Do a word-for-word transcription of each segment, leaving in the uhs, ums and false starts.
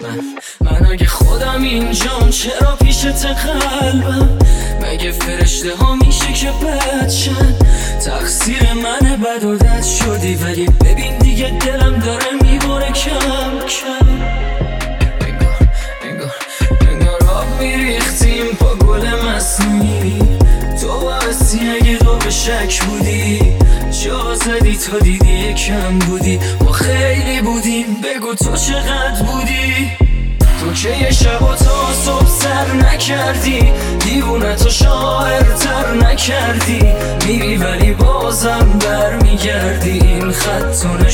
من من اگه خودم اینجام چرا پیشت قلبم؟ مگه فرشته ها میشه که بدشن؟ تقصیر منه بد و دد شدی، ولی ببین دیگه دلم داره میباره کم کم. انگار انگار انگار آب میریختیم با گل مصنوعی. تو باعثی اگه دو به شک بودی، جا زدی تا دیدی یکم بودی. ما خیلی بودیم، بگو تو چقدر بودی؟ تو که یه شب و تا صبح سر نکردی، دیوونه تو شاعرتر نکردی. میری ولی بازم بر میگردی، این خط و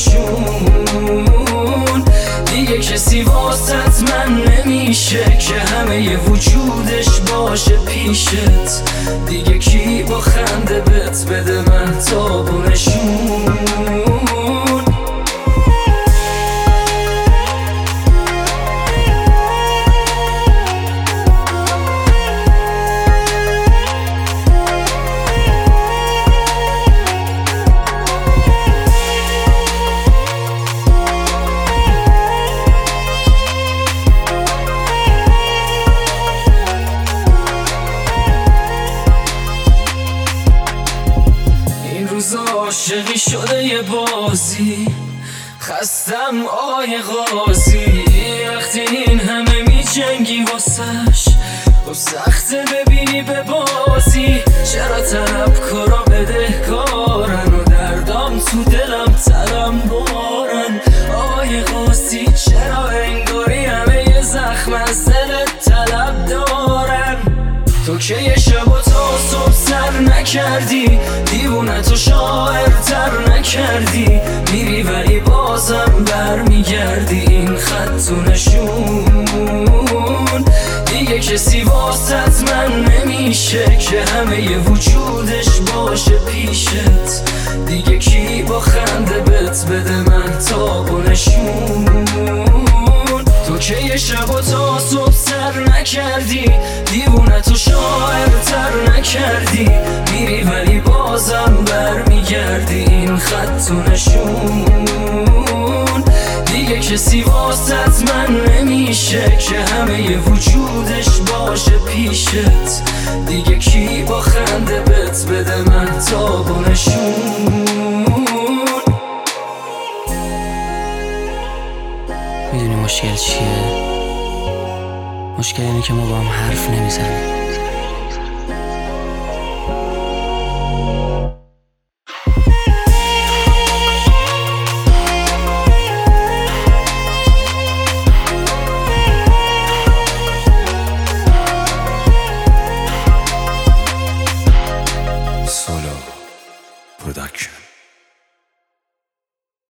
نشون دیگه کسی واسط من نمیشه که همه ی وجودش باشه پیشت. دیگه کی با خنده بت بده من تاب و نشون؟ عاشقی شده یه بازی، خستم آقای قاضی. وقتی این همه می جنگی واسش، خب سخته ببینی به بازی. چرا طلب کارا بده کارن و دردام تو دلم ترم بارن؟ آقای قاضی چرا انگاری همه یه زخم از دلت طلب دارن؟ تو که یه شب و تا صبح سر نکردی، دیوونه تو شاعرتر نکردی. میری ولی بازم بر میگردی، این خط و نشون دیگه کسی واسط من نمیشه که همه ی وجودش باشه پیشت. دیگه کی با خنده بت بده من تاب و نشون؟ تو که یه شب و تا صبح سر نکردی، دیوونه تو شاعرتر نکردی. میری ولی بازم بر میگردی، این خط و نشون دیگه کسی واسط من نمیشه که همه ی وجودش باشه پیشت. دیگه کی با خنده بت بده من تاب و نشون؟ میدونی مشکل چیه؟ مشکل اینه که ما با هم حرف نمیزنیم.